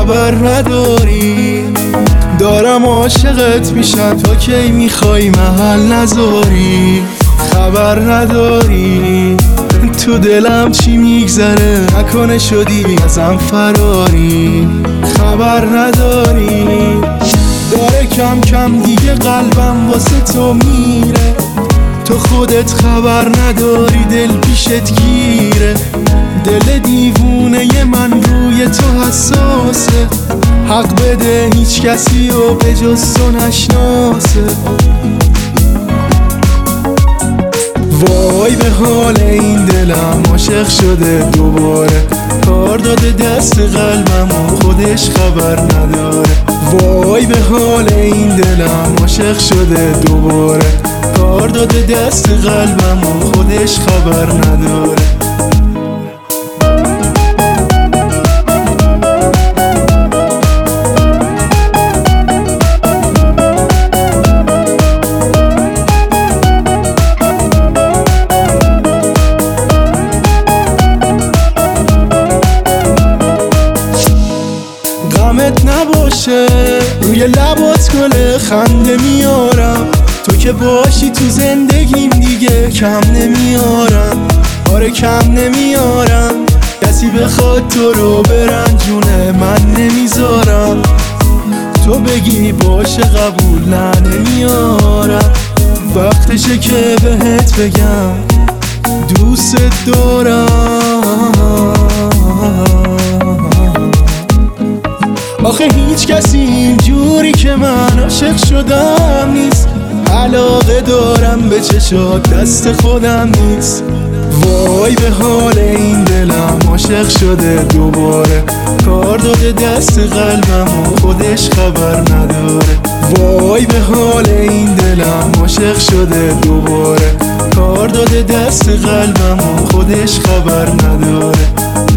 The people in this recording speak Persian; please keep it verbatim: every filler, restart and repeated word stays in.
خبر نداری دارم عاشقت میشم تا کی میخوای محل نذاری خبر نداری تو دلم چی میگذره نکنه شدی ازم فراری خبر نداری داره کم کم دیگه قلبم واسه تو میره تو خودت خبر نداری دل پیشت گیره دل دیوونه من روی تو حساسه حق بده هیچ کسی و به جز تو نشناسه وای به حال این دلم عاشق شده دوباره کار داده دست قلبم و خودش خبر نداره وای به حال این دلم عاشق شده دوباره کار داده دست قلبم و خودش خبر نداره غمت نباشه روی لبات گل خنده میارم تو که باشی تو زندگیم دیگه کم نمیارم آره کم نمیارم کسی بخواد تو رو برنجونه من نمیذارم تو بگی باشه قبول نه نمیارم وقتشه که بهت بگم دوست دارم آخه هیچ کسی اینجوری که من عاشق شدم نیست علاقه دارم به چشات دست خودم نیست وای به حال این دلم عاشق شده دوباره کار داده دست قلبم و خودش خبر نداره وای به حال این دلم عاشق شده دوباره کار داده دست قلبم و خودش خبر نداره